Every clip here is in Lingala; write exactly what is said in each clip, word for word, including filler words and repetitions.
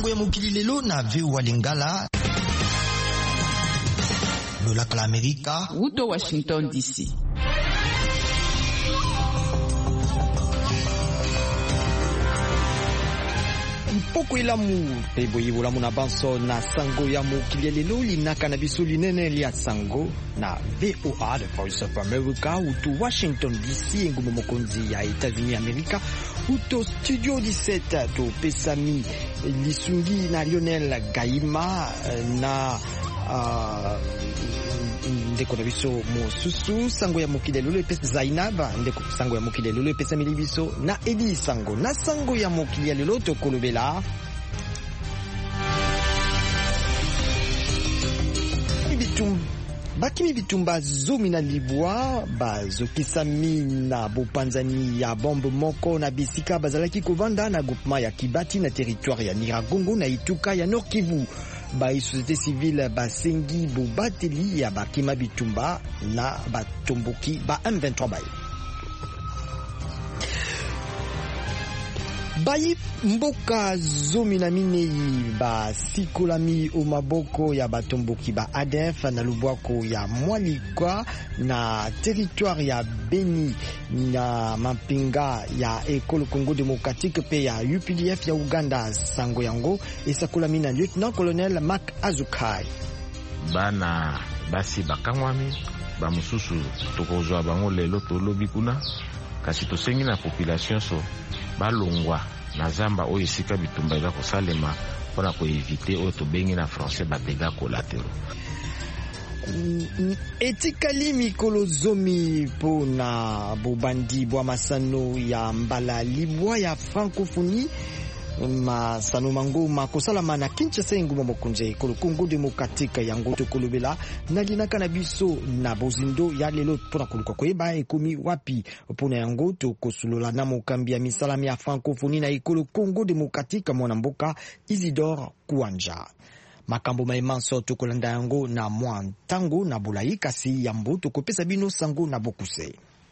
sango ya mokili lelo na V O A Lingala. Lola kala Amerika. Wuto Washington D C. Mpoko ilamu pebo yibulamu na banso na sango ya mokili lelo linaka na biso linene lia sango na V O A The Voice of America uto Washington D C ngumo mokonzi ya Etats-Unis Amerika uto Studio dix-sept to pesami lisungi na Lionel Gaima na uh, ndeko na biso mosusu sango ya mokili lelo epesa Zainab ndeko sango ya mokili lelo epesa milibiso na Edi sango na sango ya mokili lelo to kolobela bitum bakimi bitumba zomi na libwa bazokisami na bopanzani ya bombe moko na bisika bazalaki kovanda na groupement ya Kibati na territoire ya Niragongo na Ituka ya Nord Kivu. Ba société civile basengi bobateli ya bakima bitumba na batomboki ba M vingt-trois baye bayi mboka zomi na minei ba sikolami o maboko ya batomboki ba A D F na lubwako ya Mwalikwa na territoire ya Beni na mampinga ya Ekolo Congo Démocratique pe ya U P D F ya Uganda sango yango esakolami na lieutenant colonel Mark Azukai. Bana basi bakangwami ba mususu tokozwa bango lelo tolobi kuna kasi tosengi na population so balongwa na zamba oyo esika bitumba eza kosalema mpona koevite oyo tobengi na français badega collateraux. Etikali mikolo zomi po na bobandi bwa masano ya mbala libwa ya francophonie masano mango makosalama na Kinshasa ngumo mokonje Ekolo Congo Démocratique yango to kolobela na linaka na biso na bozindo ya lelo pona koluka koyeba ekomi wapi pona yango to kosulola na mokambi ya misalami ya francophonie na Ekolo Congo Démocratique mwana mboka Isidore Kuanja. Makambo maimanso to kolanda yango na mwantango na bulayi kasi yambo to kopesa bino sango na bokuse.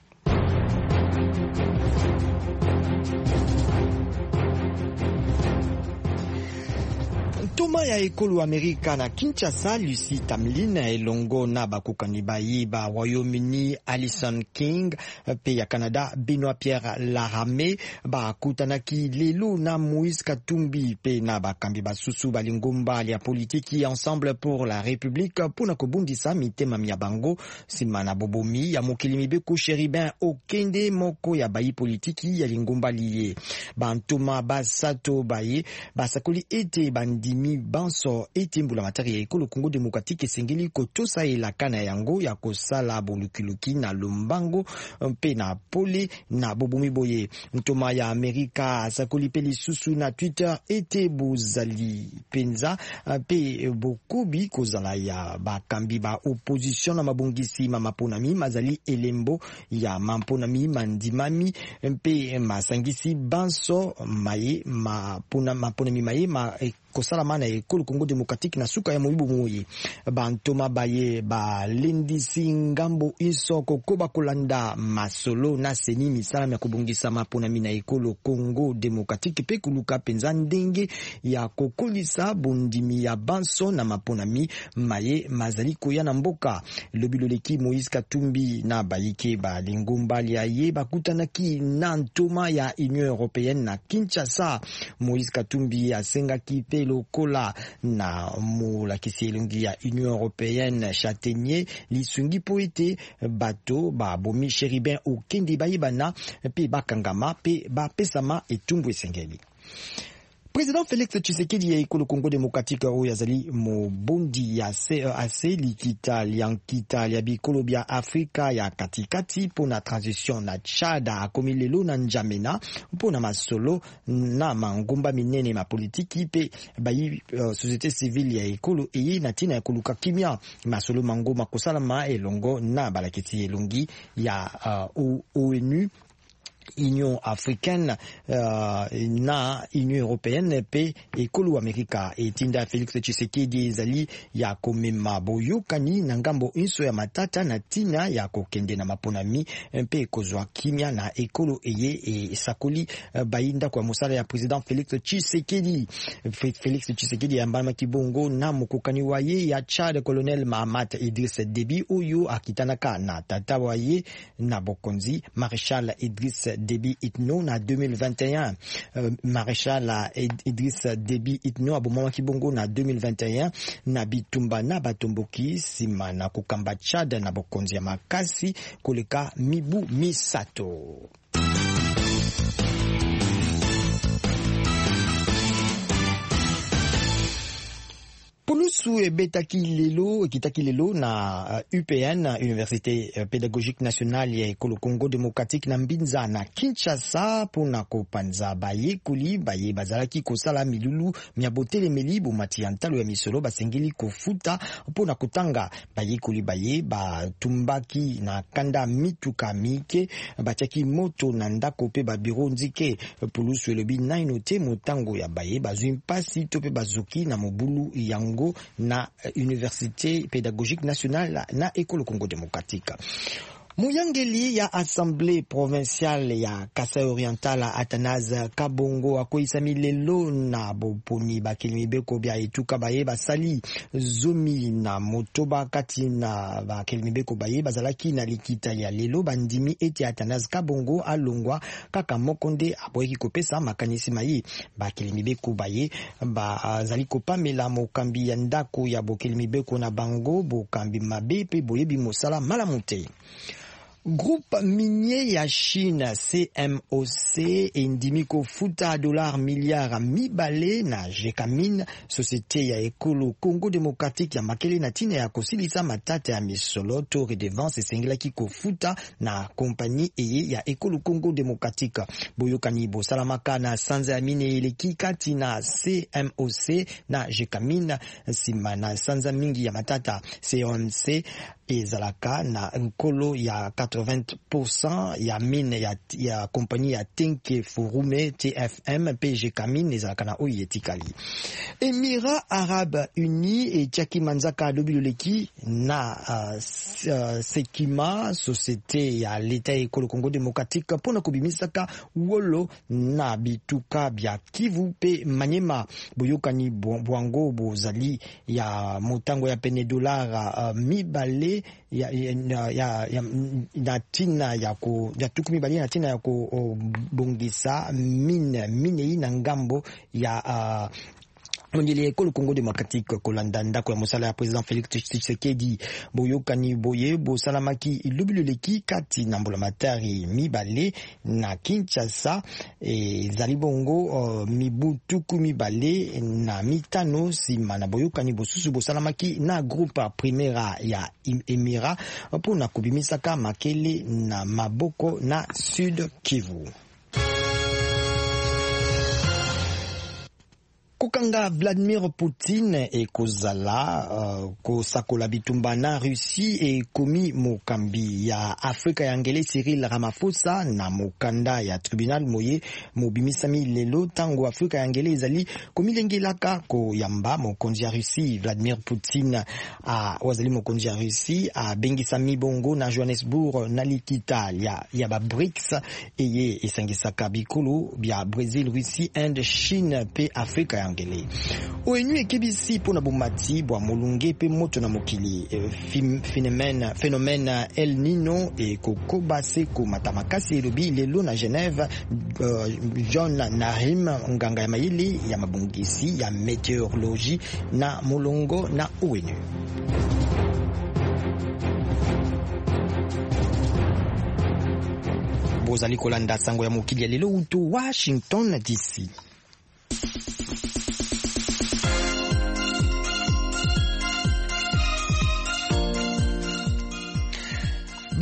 Toma ya Ekolo Amerika na Kinshasa, Lucy Tamlin elongo na bakokani bayi ba Royaume-Uni Alison King pe ya Canada Benoît Pierre Larame ba kutanaki lelo na Moïse Katumbi pe na bakambi basusu balingomba ya politiki Ensemble pour la République pona kobundisa mitema mia bango sima na bobomi ya mokili mibeko Cherubin Okende moko ya bayi politiki ya lingomba liye bantoma basato baye basakoli ete bandimi banso ete mbula matari ya Ekolo Congo Démocratique esengeli kotosa elakana yango ya kosala bolukuluki na lombango mpe na pole na bobomi boye. Ntoma ya Amerika asakoli pe lisusu na Twitter ete bozali penza pe bokobi kozala ya bakambi ba opposition na mabongisi mamaponami mazali elembo ya mamponami mandimami mpe masangisi banso maye mapona maponami maye ma kosala mana Ekolo Congo Démocratique na suka ya moyibu moyi bantoma baye ba lendisi ngambo isoko koba kolanda masolo na seni misala ya kubungisa mapona mina Ekolo Congo Démocratique pe kuluka penza ndenge ya kokolisa bondimi ya banso na maponami maye mazali koya na mboka lobilo leki Moïse Katumbi na bayike ba lingomba ya ye bakutanaki na ntoma ya Union Européenne na Kinshasa. Moïse Katumbi asenga kipe lokola na mola kiselungi ya Union Européenne Châtaignier lisungi poete bato ba bomi Cherubin Okende bayibana pe bakangama pe bapesama etumbu esengeli. Président Félix Tshisekedi ya Ekolo Congo Démocratique oyo yazali mobondi ya C E A C likita liankita ya bikolo bya Afrika ya katikati pona transition na Tchada akomi lelo na Njamena pona masolo na mangomba minene ma politiki pe bayi uh, société civile ya Ekolo eye na tina ya koluka kimia masolo mangoma kosalama elongo na balaketi elongi ya uh, O N U Union africaine uh, na Union européenne pe ekolo Amerika etinda Felix Tshisekedi ezali ya komema boyokani na ngambo inso ya matata na tina ya kokende na maponami pe kozwa kimia na ekolo eye esakoli uh, bayinda kwa musala ya president Felix Tshisekedi. Felix Tshisekedi yambama kibongo na mukokani waye ya Chad Colonel Mahamat Idriss Déby oyo akitanaka na tata waye na bokonzi Maréchal Idriss Déby Itno na deux mille vingt et un. euh, Maréchal Idriss Déby Itno abomama kibongo na deux mille vingt et un na bitumba na batomboki sima na kokamba Chad na bokonzi ya makasi koleka mibu misato. Pulusu ebetaki lelo ekitaki lelo na uh, U P N, Université uh, Pédagogique Nationale ya Ekolo Congo Démocratique na Mbinza na Kinshasa pona kopanza baye kuli baye bazalaki kosala milulu miabotele melibu matiantalo ya misolo basengeli kofuta pona kotanga baye kuli baye batumbaki na kanda mituka mike batiaki moto na ndako pe ba biro nzike. Pulusu elobi naino te motango ya baye bazwi mpasi to pe bazuki na mobulu yango na Université Pédagogique Nationale na Ekolo Congo Démocratique. Muyangeli ya Assemblée provinciale ya Kasai Oriental Athanase Kabongo akoisami lelo na boponi bakilimi beko bya etuka baye basali zomi na motoba kati na bakilimi beko baye bazalaki na likita ya lelo bandimi eti Athanase Kabongo alongwa kaka mokonde aboyeki kopesa makanisi mayi bakilimi beko baye bazali kopamela mokambi ya ndako ya bokilimi beko na bango bokambi mabe pe boyebi mosala malamute. Groupe minier ya Chine C M O C endimi kofuta dolar milliard mibale na Jekamine, société ya Ekolo Congo Démocratique ya makele na tina ya kosilisa matata ya misolo to redevance esengilaki kofuta na kompani eye ya Ekolo Congo Démocratique. Boyokani bosalamaka na sanza ya mine eleki kati na C M O C na Jekamine sima na sanza mingi ya matata. C M O C ezalaka na nkolo ya quatre-vingts pour cent ya mine ya, ya kompani ya Tenke Forume T F M P G Kamine ezalaka na oyo etikali. Émirats Arabes Unis et Tchaki Manzaka Lobiloleki na uh, uh, Sekima société ya l'État Ekolo Congo Démocratique pona kobimisaka wolo na bituka bya Kivu pe Manyema. Boyokani bwango bozali ya motango ya pene dolara uh, mibale ya ya ya, ya na tina ya ko ya tukumi bali na tina ya ko oh, bongisa mine mine na ngambo ya uh, Mondele Ekolo Congo Démocratique kolanda ndako ya mosala ya president Félix Tshisekedi. Boyokani boye bosalamaki ilubiloleki kati na mbulamatari mibale na Kinshasa e zalibongo uh, mibutuku mibale na mitano sima na boyokani bosusu bosalamaki na groupe primera ya Emira pona kubimisaka makele na maboko na Sud Kivu. Kokanga Vladimir Poutine e kozala uh, kosakola bitumba na Russie e komi mokambi ya Afrika ya ngele Cyril Ramaphosa na mokanda ya tribunal moye mobimisami lelo tango Afrika ya ngele ezali komilengelaka ko yamba mokonzi ya Russie. Vladimir Poutine a wazali mokonzi ya Russie a bengisami bongo na Johannesburg na likita ya, ya ba BRICS eye esangisaka bikolo bya Brazil, Russie, Inde, Chine pe Afrika ya ngele. Oenu ekebisi pona bomati bwa molunge pe moto na mokili phénomène phénomène El Nino e kokoba seko matamakasi elobi lelo na Genève. uh, John Nahim nganga ya mayili ya mabungisi ya météorologie na molongo na Oenu. Bozali kolanda sango ya mokili ya lelo uto Washington D C.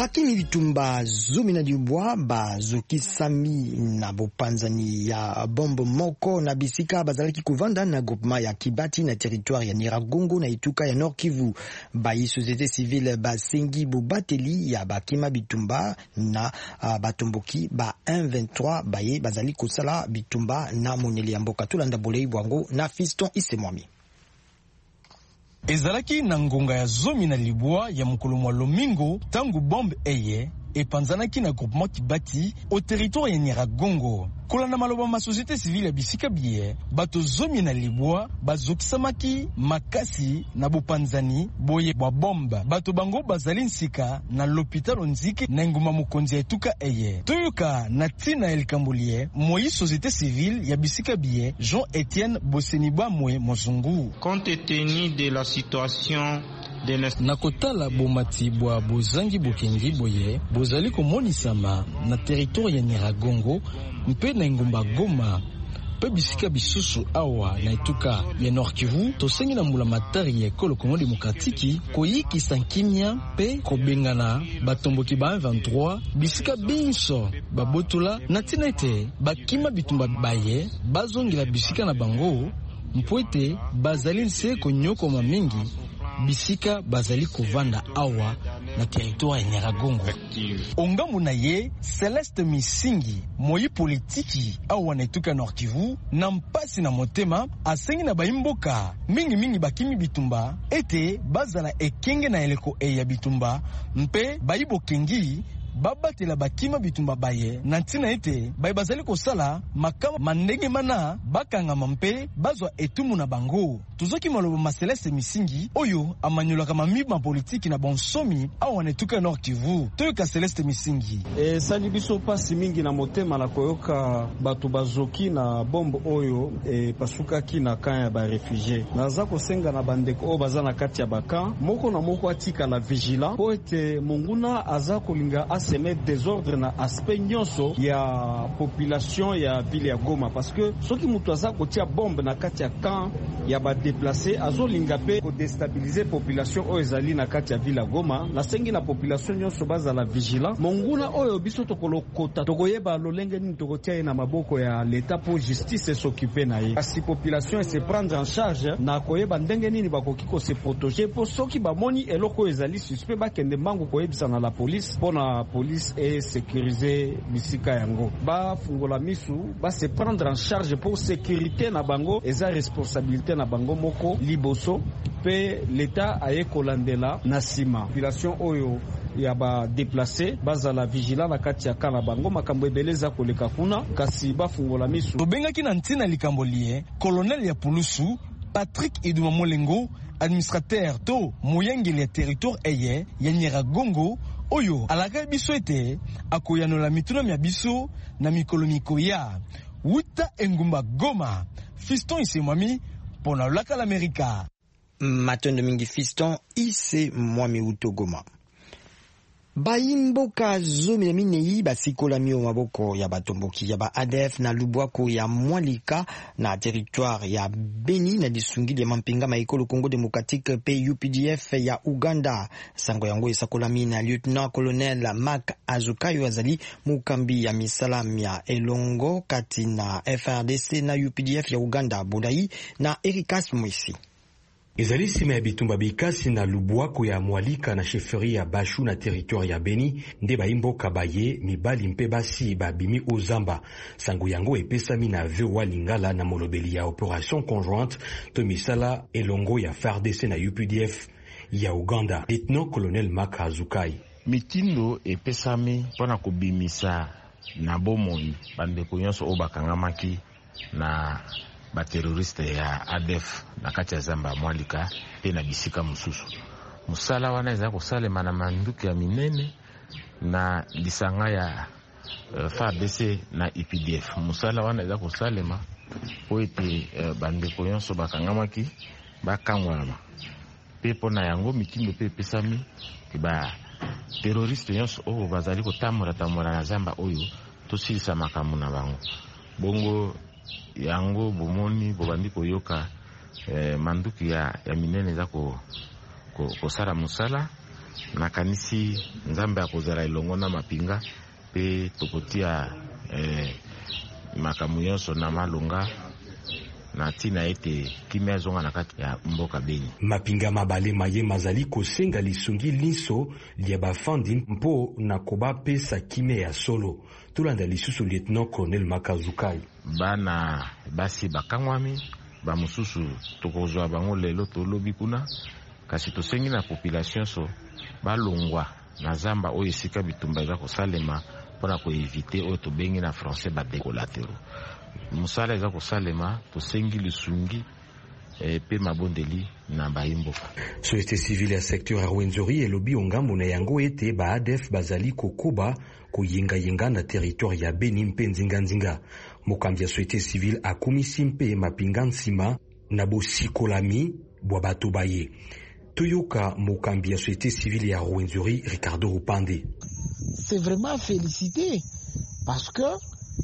Bakimi bitumba zomi na diubwa ba zokisami na bopanzani ya bombo moko na bisika bazalaki kuvanda na groupement ya Kibati na territoire ya Nyiragongo na Ituka ya Nord Kivu. Bayi société civile basengi bobateli ya bakima bitumba na uh, batomboki ba un vingt-trois baye bazali kosala bitumba na moneli ya mboka tolanda bolei bwango na Fiston Isemwami. Ezalaki na ngonga ya zomi na libwa ya mukolo mwa Lomingo tangu bombe eye epanzanaki na groupement Kibati au territoire ya Nyiragongo. Kolanda maloba ma société civile ya bisika biye bato zomi na libwa bazokisamaki makasi na bopanzani boye bwa bomba. Bato bango bazali nsika na l'hôpital Nzike na nguma mokonzi ya Ituka eye. Toyoka na tina elikambulie moyi société civile ya bisika biye Jean-Étienne Boseniba mwe mozungu. Compte tenu de la situation na kotala bomati bwa bozangi bokengi boye bozali komonisama na territoire ya Nyiragongo mpe na ngumba Goma pe bisika bisusu awa na Ituka ya Nord Kivu tosengi na mbula matari ya ekolo Congo Demokratiki koyikisa nkimia pe kobengana batomboki ba un vingt-trois bisika binso babotola na tina ete bakima bitumba baye bazongela bisika na bango mpwete bazali nse konyokoma mingi bisika bazali kovanda awa na territoire ya Nyiragongo. Ongamu na ye Celeste Misingi moyi politiki awa na Ituka Nord Kivu na mpasi na motema asengi na baimboka mingi mingi bakimi bitumba ete bazala ekenge na eleko e ya bitumba mpe bayibo kengi babatela bakima bitumba baye na ntina ete baye bazali kosala makama mandenge mana bakanga mpe bazwa etumu na bango. Tuzoki maloba ma Celeste Misingi oyo amanyolaka mamiba politiki na bonsomi awa na Ituka Nord Kivu. Toyoka Celeste Misingi. E sali biso pasi mingi na motema na koyoka bato bazoki na bombo oyo e pasukaki na kan ya ba réfugié. Naza kosenga na bandeko oyo baza na kati ya bakan moko na moko atika la vigila po ete monguna aza kolinga se mettre désordre na aspect nyonso ya population ya ville ya Goma parce que soki mutu aza kotia bombe na kati ya camp ya ba déplacer azolinga pe ko déstabiliser population oyo ezali na kati ya ville ya Goma. Na sengi na population nyonso baza la vigilant monguna oyo biso tokolokota tokoyeba lolenge nini tokotia na maboko ya l'état pour justice s'occuper na ye kasi population se prendre en charge na koyeba ndenge nini bakoki ko se protéger po soki bamoni eloko ezali suspect bakende mbangu koyebisa na la police pona police et sécuriser bisika yango ba fungola misu ba se prendre en charge pour sécurité na bango eza responsabilité na bango moko liboso pe l'état aye kolandela na sima population oyo ya ba déplacer bazala vigilant na kati ya kana bango makambo ebeleza koleka kuna kasi ba fungola misu tobengaki na ntina likambo lie colonel ya Pulusu Patrick Eduma Molengo administrateur to moyengeli ya territoire eye ya Nyiragongo oyo alaka biso ete akoyanola mituna mya biso na mikolo mikoya wuta engumba Goma. Fiston Isemwami pona laka l'Amerika. Matondo mingi Fiston Isemwami uto Goma. Baimboka zomi na minei basikola mio maboko ya batomboki ya ba A D F na lubwako ya Mwalika na territoire ya Beni na disungili ya mampinga maikolo Congo Democratique pe U P D F ya Uganda. Sango yango esakola mina Lieutenant Colonel Mark Azukayo azali mukambi ya misalam ya elongo kati na F R D C na U P D F ya Uganda Budai na Erikas Mwisi. Ezali sima ya bitumba bikasi na lubwako ya Mwalika na chefferie ya Bashu na territoire ya Beni nde baimboka baye mibali mpe basi babimi ozamba. Sango yango epesami na V O A Lingala na molobeli ya opération conjointe to misala elongo ya F R D C na U P D F ya Uganda. Lieutenant Colonel Mark Azukai. Mitindo epesami pona kubimisa na bomoi bandeko nyonso o bakangamaki na ba terroriste ya A D F na kati ya zamba Mwalika pe na bisika mususu. Musala wana eza kosalema na manduki ya minene na lisanga ya uh, F A R D C na U P D F. Musala wana eza kosalema po ete uh, bandeko nyonso bakangamaki bakangwama. Pe pona yango mitindo pe pesami ba terroriste nyonso o bazali kotamura tamura na zamba oyo tosilisa makamu na bango. Bongo yango bomoni bobandi koyoka eh, manduki ya, ya minene za ko, ko, ko sala musala nakanisi nzambe akozala elongo na mapinga pe tokotia eh, makamu nyonso na malonga na tina ete kimia zonga na kati ya mboka Beni. Mapinga mabale maye mazali kosenga lisungi linso lia bafandi mpo na koba pesa kimia ya solo. Tulanda lisusu Lieutenant Colonel Makazukai. Bana basi bakangwami ba mususu tokozwa bango lelo tolobi kuna kasi tosengi na population so balongwa na zamba oyo esika bitumba za kosalema pona ko éviter oyo tobengi na français ba décolatero. Musala za kosalema tosengi lisungi e pe mabondeli na baimboka. Société civile ya secteur ya Rwenzori elobi ongambo na yango ete ba A D F bazali kokoba koyenga yenga na territoire ya Beni mpe nzinga-nzinga. Mokambi ya société civile akumisi mpe mapinga nsima na bosikolami bwa bato baye. Toyoka mokambi ya société civile ya Rwenzori Ricardo Rupande. C'est vraiment félicité parce que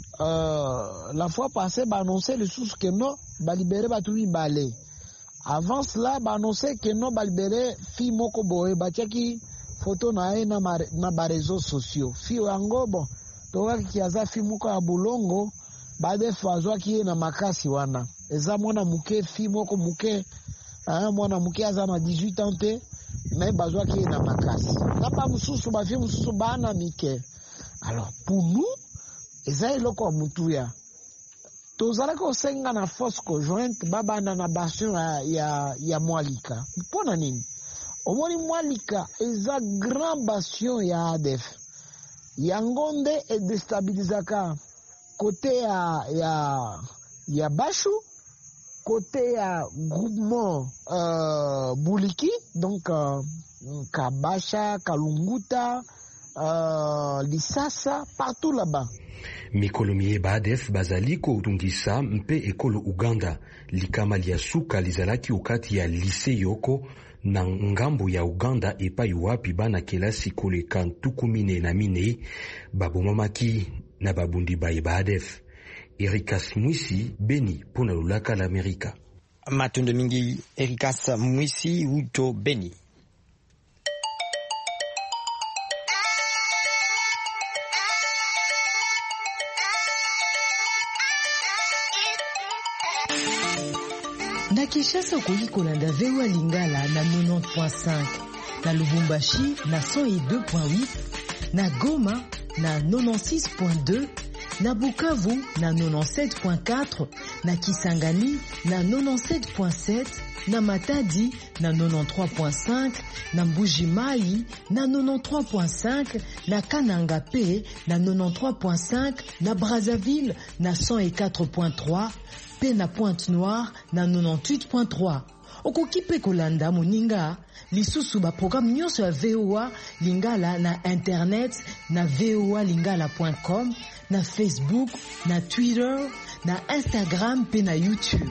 euh, la fois passée bah annonçait le sous que non bah libérer bah tout balé. Avant cela bah annonçait que non bah libérer fi moko boye bah tiaki photo na na na ba réseaux sociaux. Fi wango bon toka kiaza fi moko ya bulongo ba de fazwa ki na makasi wana. Eza mwana muke fi moko muke ah mwana muke aza na dix-huit ans te mais bazwa ki na makasi. Kapa mususu ba fi mususu bana mike. Alors pour nous eza iloko mutuya tozala ko senga na force conjointe babana na bastion ya ya, ya Mwalika mpona nini omoni Mwalika eza grand bastion ya A D F yangonde e destabilizaka côté ya ya ya Bashu côté ya groupement euh, Buliki donc euh, Kabasha Kalunguta euh, Lisasa partout là-bas. Mikolo miye ba A D F bazali ko utungisa mpe ekolo Uganda likama lia suka lizalaki ukati ya lise yoko na ngambo ya Uganda epai wapi bana kelasi koleka ntukumine na mine babomamaki na babundi baye ba A D F. Erikas Mwisi, Beni, pona lulaka l'Amerika. Matondo mingi Erikas Mwisi uto Beni. Na Kinshasa okoki kolanda V O A Lingala na quatre-vingt-dix point cinq, na Lubumbashi na cent deux point huit, na Goma na quatre-vingt-six point deux, na Bukavu na quatre-vingt-dix-sept point quatre, na Kisangani na quatre-vingt-dix-sept point sept, na Matadi na quatre-vingt-treize point cinq, na Mbuji-Mayi na quatre-vingt-treize point cinq, na Kananga P na quatre-vingt-treize point cinq, na Brazzaville na cent quatre point trois, pe na Pointe-Noire na quatre-vingt-dix-huit point trois. Okoki pe kolanda moninga lisusu ba programme nyonso ya V O A Lingala na internet na v o a lingala point com, na Facebook, na Twitter, na Instagram pe na YouTube.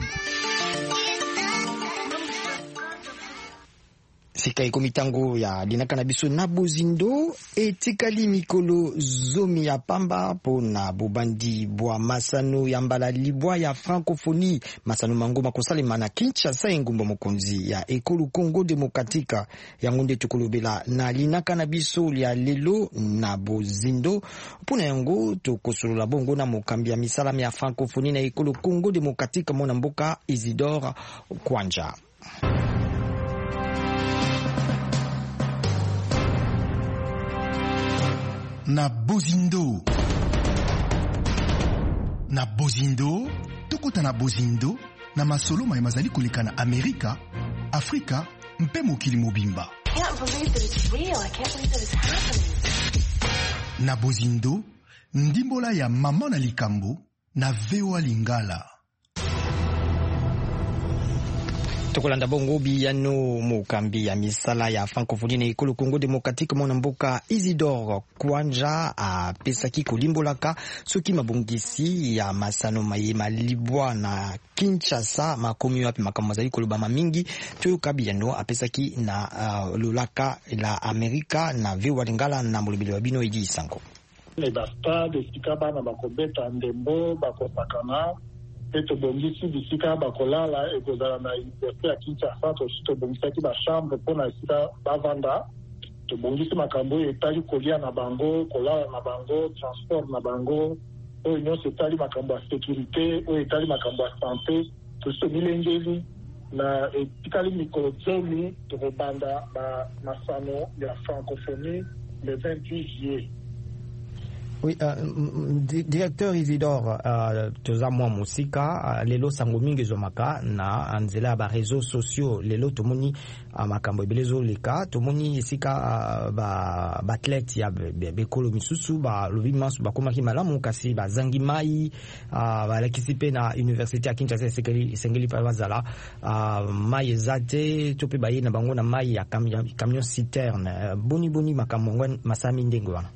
Sika ikomitango ya dinaka na biso na bozindo etikali mikolo zomi ya pamba pona bobandi bwa masano ya mbala libwa ya francophonie masano mangoma kosalema na Kinshasa engumba mokonzi ya ekolo Congo Demokratika yango nde tukolobela na linaka na biso ya lelo na bozindo pona yango tokosolola bongo na mokambi ya misala ya francophonie na ekolo Congo Demokratika mona mboka Isidore Kwanja. Na bozindo na bozindo tokota na bozindo na masolo mai mazali koleka na Amerika, Afrika mpe mokili mobimba. Na bozindo ndimbola ya mama na likambo na V O A Lingala. Tokolanda bongo biyano mokambi ya misala ya francophonie na ekolo Congo Demokratika mona mboka Isidore Kwanja a pesaki kolimbolaka soki mabongisi ya masano mayema libwa na Kinshasa makomi wapi makambo zali kolobama mingi toyoka biyano a pesaki na uh, lolaka la Amerika na V O A Lingala na molobeli wa bino Edi Sango. Les basta de sikaba na bakobeta ndembo bakosakana peto bongisi bisika bakolala ekozala na université ya Kinshasa to sito bongisaki ba chambre pona sika bavanda tobongisi makambo etali kolia na bango, kolala na bango, transport na bango, oyo nyonso etali makambo ya sécurité, oyo etali makambo ya santé, tosi tomilengeli na etikali mikolo zomi tokobanda ba masano ya francophonie le vingt-huit juillet. Oui, uh, directeur Isidore, uh, toza mwa musika, uh, lelo sango mingi zomaka na anzela ba réseaux sociaux, lelo tomoni uh, makambo ebelezo leka, tomoni esika uh, ba athlète ya bekolo misusu ba lobi mansu ba komaki malamu kasi ba zangi mai uh, ba lakisi pe na université ya Kinshasa esengeli sengeli pa bazala uh, mai ezate tope ba yena bango na mai ya camion, camion citerne uh, boni boni makambo ngwan masami ndengo wana.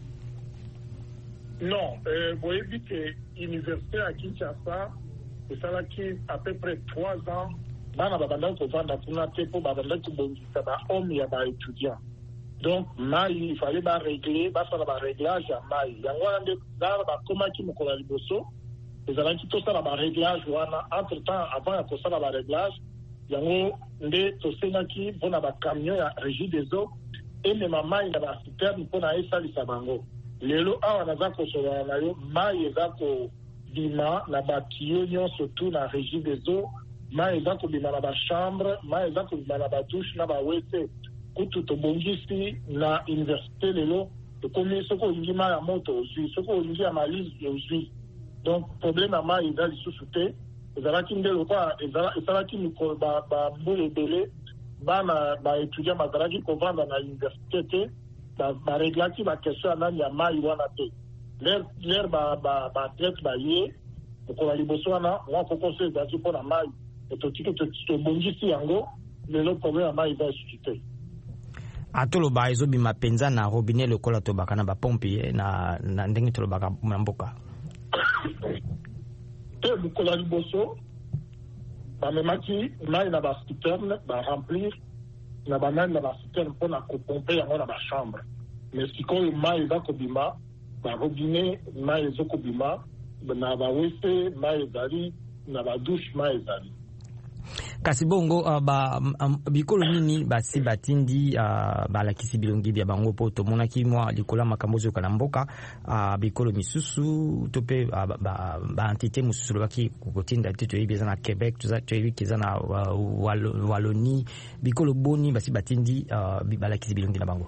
Non, euh, vous voyez que l'université à Kinshasa, c'est ça là qui à peu près trois ans, bana babanda ko vanda kuna tepo babanda ko bongisa ba homme ya ba étudiant. Donc mai il fallait ba régler, ba faire ba réglage ya mai. Yango ande zara ba koma ki mukola liboso. Les alaki to ça ba réglage wana entre temps avant ya ko ça ba réglage. Yango nde to senga ki bona ba camion ya régie des eaux et même mai na ba citerne pona esa li sabango. Lelo awa naza kosola na yo mai eza kobima na batiyo nyonso tu na régie des eaux, mai eza kobima na bachambre, mai eza kobima na badouche na bawese kutu tobongisi na université lelo tokomi soki olingi mai ya moto ozwi, soki olingi ya malili ozwi. Donc problème ya mai eza lisusu te, ezalaki nde lokwa ezalaki mikolo bambula ebele bana baétudiant bazalaki kovanda na université te, ba reglaki ba question nani ya mai wana te. L'air l'air ba ba ba traite ba ye ko la liboso wana wa ko conseil za pour na mai et to tiki to to bongisi yango le lo problème mai va susciter. Atolo ba ezo bima penza na robinet lokola to bakana ba pompe na na ndenge to baka mboka. Te ko la liboso ba memaki mai na ba citerne ba remplir na banane na ba citerne pour na ko pomper yango na ba chambre. Mais sikoyo mai eza kobima ba robinet mai ezo kobima na ba wese mai ezali na ba douche mai ezali. Kasi bongo uh, ba um, bikolo nini basi batindi uh, balakisi bilongi bya bango po tomonaki mwa likola makambozo kana mboka uh, bikolo misusu tope uh, ba ba entité mususu lobaki kokotinda tito yibeza na Québec tuza toyikiza na uh, Wallonie bikolo boni basi batindi uh, balakisi bilongi na bango.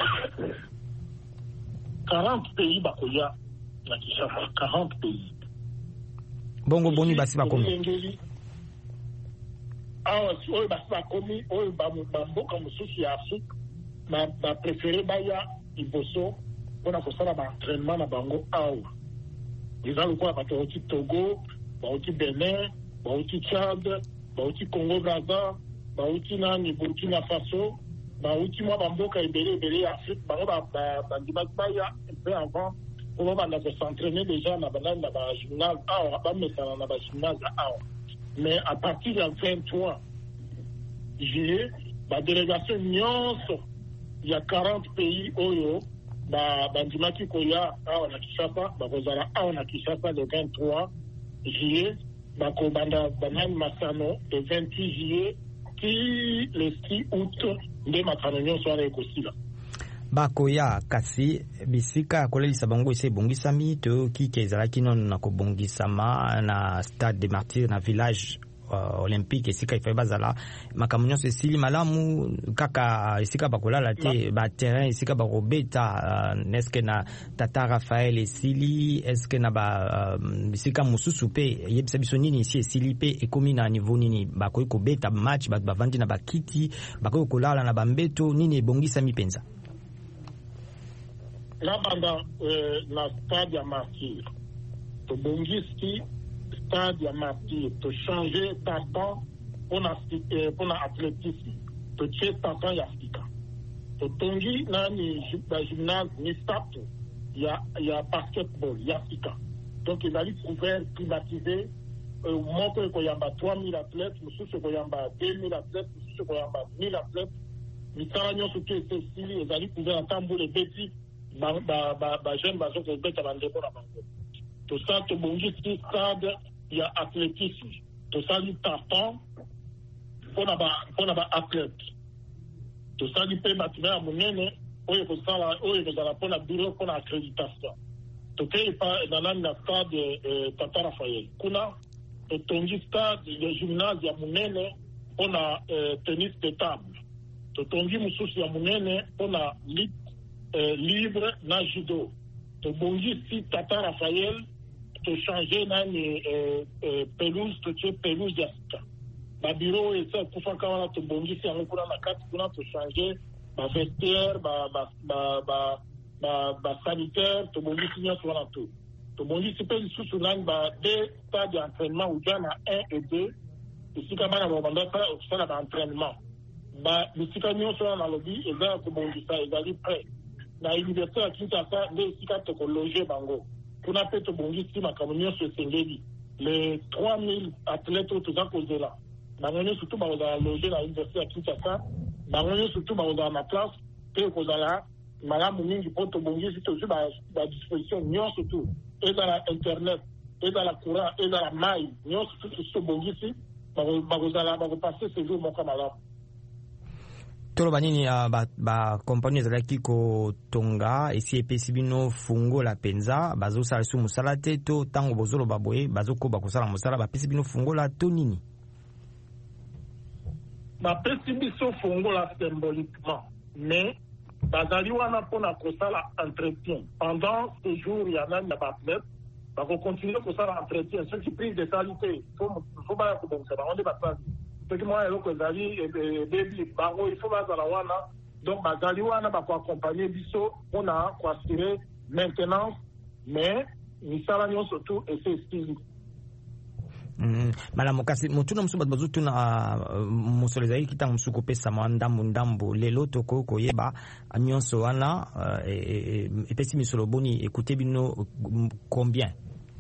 quarante pays bakoya na Kinshasa, quarante pays. Bongo boni basi bakomi. Awa si oyo basi bakomi oyo bamboka mosusu ya Afrique ba préféré baya liboso mpona kosala ba entraînement na bango awa. Eza lokola bato bauti Togo, bauti Benin, bauti Tchad, bauti Congo Braza, bauti nani Burkina Faso, bauti mwa bamboka ebele ebele ya Afrique bango bandimaki baya peu avant po banda kosentraîner déjà na banani na bagymnase awa bamesana na bagymnase awa. Mais à partir du vingt-trois juillet, la délégation nyonso, il y a quarante pays oyo, ba bandimaki koya awa na Kinshasa, ba kozala awa na Kinshasa le vingt-trois juillet, ba ko banda banani masano le vingt-huit juillet, ki le six août nde masano nyonso wana ekosila. Bakoya kasi bisika kolelisa bango ese bongisami to kike ezalaki nono na kobongisama na stade des martyrs na village uh, olympique esika ifai bazala makambo nyonso esili malamu kaka esika bakolala te ba terrain esika bakobeta uh, eske na Tata Raphaël esili eske na ba uh, esika mosusu pe yebisa biso nini esi esili pe ekomi na niveau nini bakoyi kobeta match bato bavandi na bakiti bakoyi kolala na bambeto nini ebongisami penza. Là, pendant euh, la stade à martyr, to bongisi stade à martyr, to changer temps pour la pour la athlétisme, to changer temps ya Afrika. To tongi na ni gymnase ni stade, il y a il y a basketball, il y a Afrika. Donc il a dit ouvert privatisé euh montre ko yamba trois mille athlètes, mususu ko yamba deux mille athlètes, mususu ko yamba mille athlètes. Misala nyoso ke sili ezali couvert en tambour les petits ba ba ba ba jeune bazo ko beta bandeko na bango to ça to bongisi stade ya athlétisme to ça li tartan pona ba pona ba athlète tosali mpe bâtiment ya monene oyo ekozala oyo ekozala mpona bureau mpona accréditation tokei pa na nani na stade Tata Raphael kuna totongi stade ya gymnase ya monene mpona tennis de table totongi mosusu ya monene mpona lutte libre na judo tobongisi Tata Raphael tochange nani pelouse totie pelouse ya sika babiro eza ekufaka wana tobongisi yango kuna na kati kuna tochange bavestiaire basanitaire tobongisi nyonso wana to tobongisi mpe lisusu nani bade stade ya entraînement uja na un et deux esika bana babanda kosala baentraînement bisika nyonso wana nalobi eza ya kobongisa ezali prêt na université ya Kinshasa nde esika tokologe bango kuna mpe tobongisi makambo nyonso esengeli les trois mille athlètes oyo toza kozela bango nyonso tu bakozala loge na université ya Kinshasa bango nyonso tu bakozala na place mpe ekozala malamu mingi mpo tobongisi tozwi badisposition nyonso tu ezala internet ezala courant ezala mai nyonso tu tosi tobongisi bakozala bakopase séjour moko malamu toloba nini bakompani ezalaki kotonga esi epesi bino fungola mpenza bazosala su mosala te to ntango bozoloba boye bazokoba kosala mosala bapesi bino fungola to nini bapesi biso fungola symboliquement mais bazali wana mpona kosala entretien pendant ce jour ya nani ya baathlète bakocontinue kosala entretien soki prise de qualité fo baya kobongisa bango nde basali soki mwana eloko ezali ebebi bango il faut bazala wana donc bazali wana bakoaccompagne biso mpona koassure maintenance mais misala nyonso tu ese esili Mm. Malamu kasi mutuna musu bazu tuna uh, musole zai kitang musu kopesa mandambu ndambu lelo toko koyeba nyonso wana uh, e, e, e pesi misolo boni écoutez bino combien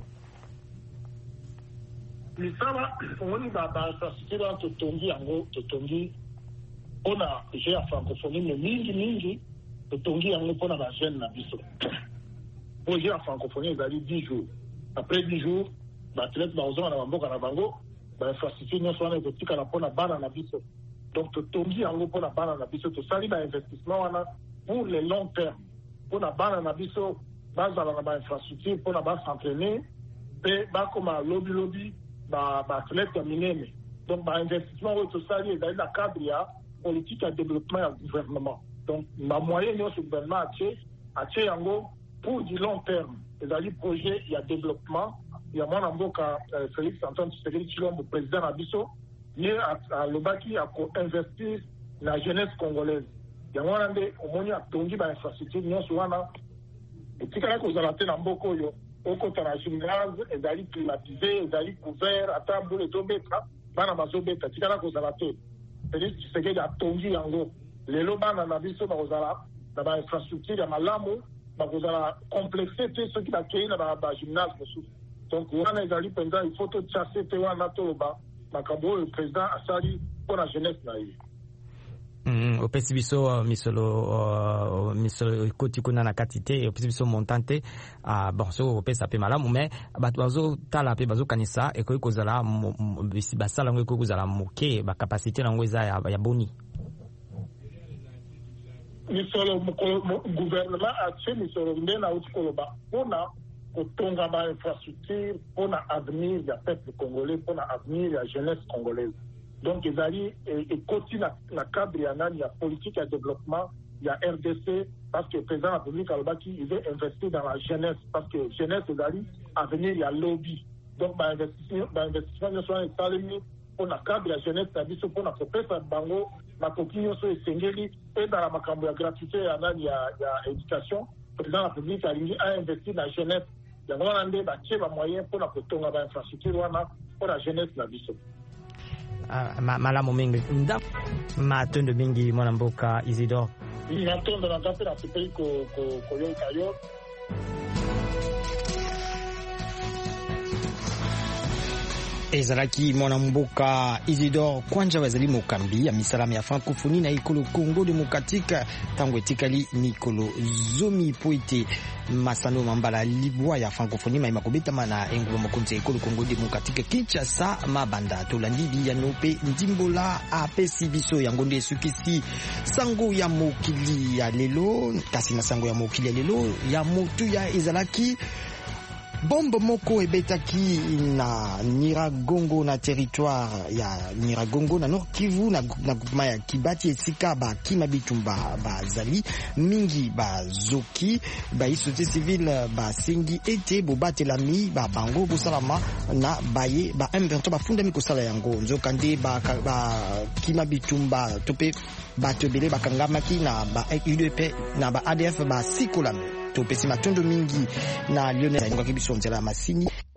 misala oni ba ba fasitira to tongi yango to tongi ona je ya francophonie mais mingi mingi to tongi yango pona ba jeune na biso po je ya francophonie ezali dix jours après dix jours baathlète bazonga na bamboka na bango bainfrastructure nyonso wana ekotikala mpona bana na biso donc totongi yango mpona bana na biso tosali bainvestissement wana pour le long terme mpona bana na biso bazala na bainfrastructure mpona basentraîne mpe bakoma lobilobi baathlète ya minene donc bainvestissement oyo tosali ezali na cadre ya politique ya développement ya gouvernement donc bamoyen nyonso gouvernement atie atie yango pour du long terme ezali projet ya développement ya mwana mboka uh, Félix Antoine Tshisekedi Tshilombo président na biso ye alobaki ako-investir na jeunesse congolaise yango wana nde omoni atongi bainfrastructure nyonso wana etikala kozala te na mboka oyo okota na gymnase ezali privatisé ezali couvert ata mbula ezobeta bana bazobeta etikala kozala te Félix Tshisekedi atongi yango lelo bana na biso bakozala na bainfrastructure ya malamu bakozala complexe te soki bakei na bagymnase mosusu donc wana ezali mpenza il faut totiase te wana toloba makambo oyo président asali mpona jeunesse na ye Mm, opesi biso uh, misolo uh, misolo ekoti kuna na kati te opesi biso montant te uh, bon so opesa pe malamu mais bato bazotala pe bazokanisa ekoki kozala basala yango ekoki kozala moke bacapacité nango eza ya, ya boni misolo gouvernement atie misolo nde nauti koloba mpona kotonga bainfrastructure mpona avenir ya peuple congolais mpona avenir ya jeunesse congolaise donc ezali ekoti na, na cadre ya nani ya politique ya développement ya R D C parce que le président de la République alobaki il veut investir dans la jeunesse parce que jeunesse ezali avenir ya lobby donc bainvestissement nyonso wana esalemi mpona cadre ya jeunesse na biso mpona kopesa bango makoki nyonso esengeli ezala makambo ya gratuité ya nani ya, ya éducation président de la République alingi ainvestir na jeunesse yango wana nde batie bamoyen mpona kotonga bainfrastructure wana mpona jeunesse na biso. Uh, ma, malamu mingi nda matondo mingi mwana mboka Isidore matondo na ngape na sepeli ko ko koyoka yo ezalaki mwana mboka Isidore Kwanja wazali mokambi ya misalama ya francophonie na ikolo Congo démocratique tango etikali mikolo zomi po ete masano mambala libwa ya francophonie maima kobetama na engolo mokonzi ikolo Congo démocratique Kinshasa mabanda tolandi ya nope ndimbola apesi biso yango nde sukisi sango ya mokili ya lelo kasi na sango ya mokili ya lelo ya motu ya ezalaki bombe moko ebetaki na Nyiragongo na territoire ya Nyiragongo na Nord Kivu na na groupement ya Kibati esika ba kima bitumba bazali mingi bazoki ba société civile ba sengi ete bobatelami ba bango bosalama na baye ba M vingt-trois bafundami kosala yango nzokande ba, ba kima bitumba tope batobele bakangamaki na ba U D P na ba A D F ba sikolame topesi matondo mingi na Lionel Ngwakibiso nzela masini